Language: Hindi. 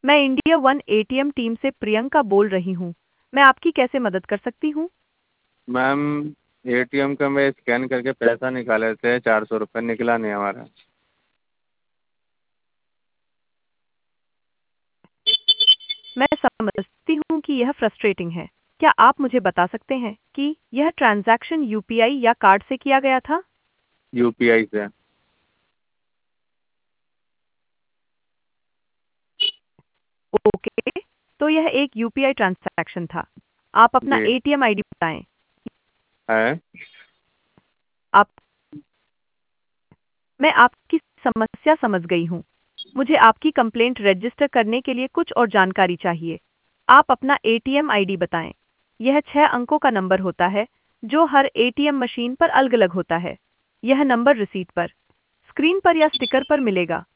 मैं इंडिया वन एटीएम टीम से प्रियंका बोल रही हूँ। मैं आपकी कैसे मदद कर सकती हूँ? मैम, एटीएम का मैं स्कैन करके पैसा निकाले थे, 400 रुपये निकला नहीं हमारा। मैं समझती हूँ कि यह फ्रस्ट्रेटिंग है। क्या आप मुझे बता सकते हैं कि यह ट्रांजैक्शन यूपीआई या कार्ड से किया गया था? यूपीआई से। ओके, तो यह एक यूपीआई ट्रांजैक्शन था। आप अपना जी। एटीएम आईडी बताएं। है। आप मैं आपकी समस्या समझ गई हूँ। मुझे आपकी कंप्लेंट रजिस्टर करने के लिए कुछ और जानकारी चाहिए। आप अपना एटीएम आईडी बताएं। यह 6 अंकों का नंबर होता है जो हर एटीएम मशीन पर अलग-अलग होता है। यह नंबर रिसीट पर, स्क्रीन पर या स्टिकर पर मिलेगा।